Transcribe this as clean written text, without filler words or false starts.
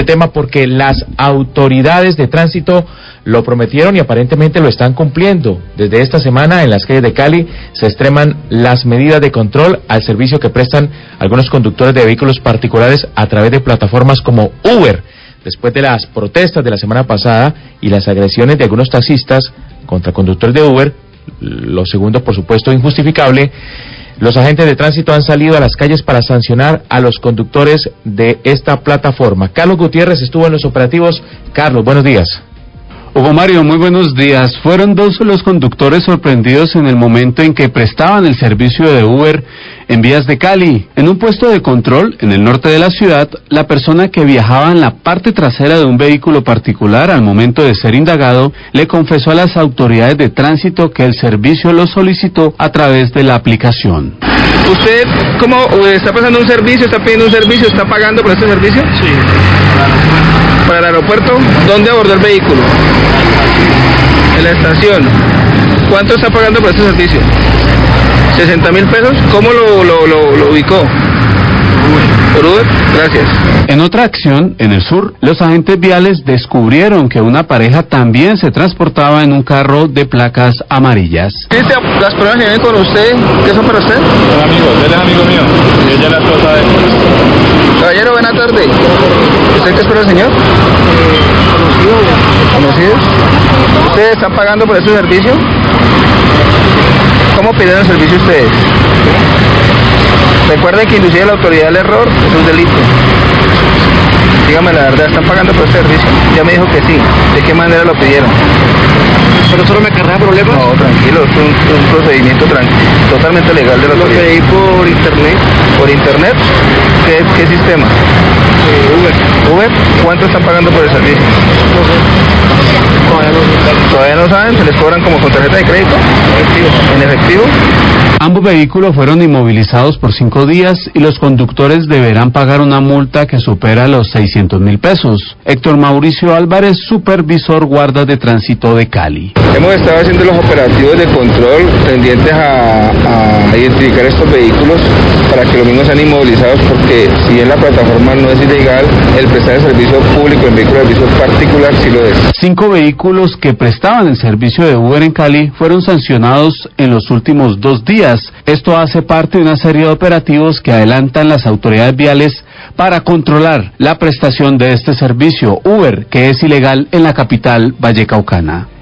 tema porque las autoridades de tránsito lo prometieron y aparentemente lo están cumpliendo. Desde esta semana en las calles de Cali se extreman las medidas de control al servicio que prestan algunos conductores de vehículos particulares a través de plataformas como Uber. Después de las protestas de la semana pasada y las agresiones de algunos taxistas contra conductores de Uber, lo segundo por supuesto injustificable, los agentes de tránsito han salido a las calles para sancionar a los conductores de esta plataforma. Carlos Gutiérrez estuvo en los operativos. Carlos, buenos días. Hugo Mario, muy buenos días. Fueron 2 los conductores sorprendidos en el momento en que prestaban el servicio de Uber en vías de Cali. En un puesto de control en el norte de la ciudad, la persona que viajaba en la parte trasera de un vehículo particular al momento de ser indagado, le confesó a las autoridades de tránsito que el servicio lo solicitó a través de la aplicación. ¿Usted cómo está pasando un servicio, está pidiendo un servicio, está pagando por este servicio? Sí. ¿Para el aeropuerto? ¿Dónde abordó el vehículo? En la estación. ¿Cuánto está pagando por este servicio? 60.000 pesos. ¿Cómo lo ubicó? ¿Por Uber? Gracias. En otra acción, en el sur, los agentes viales descubrieron que una pareja también se transportaba en un carro de placas amarillas. ¿Viste las personas que vienen con usted? ¿Qué son para usted? Son amigos, él es amigo mío y ella es la esposa de él. Caballero, buena tarde. ¿Usted qué espera, señor? ¿Conocidos? ¿Ustedes están pagando por este servicio? ¿Cómo pidieron el servicio ustedes? Recuerden que inducir a la autoridad al error es un delito. Dígame la verdad, ¿están pagando por este servicio? Ya me dijo que sí. ¿De qué manera lo pidieron? ¿Pero eso no me acarrea problemas? No, tranquilo, es un procedimiento totalmente legal de la autoridad. Lo pedí por internet. ¿Por internet? ¿Qué sistema? Uber. ¿Uber? ¿Cuánto están pagando por el servicio? No sé. ¿Todavía no saben? ¿Se les cobran como con tarjeta de crédito? ¿En efectivo? Ambos vehículos fueron inmovilizados por 5 días y los conductores deberán pagar una multa que supera los 600.000 pesos. Héctor Mauricio Álvarez, supervisor guarda de tránsito de Cali. Hemos estado haciendo los operativos de control tendientes a identificar estos vehículos para que los mismos sean inmovilizados, porque si bien la plataforma no es ilegal, el prestar el servicio público en vehículo de servicio particular sí lo es. 5 vehículos que prestaban el servicio de Uber en Cali fueron sancionados en los últimos 2 días. Esto hace parte de una serie de operativos que adelantan las autoridades viales para controlar la prestación de este servicio Uber, que es ilegal en la capital vallecaucana.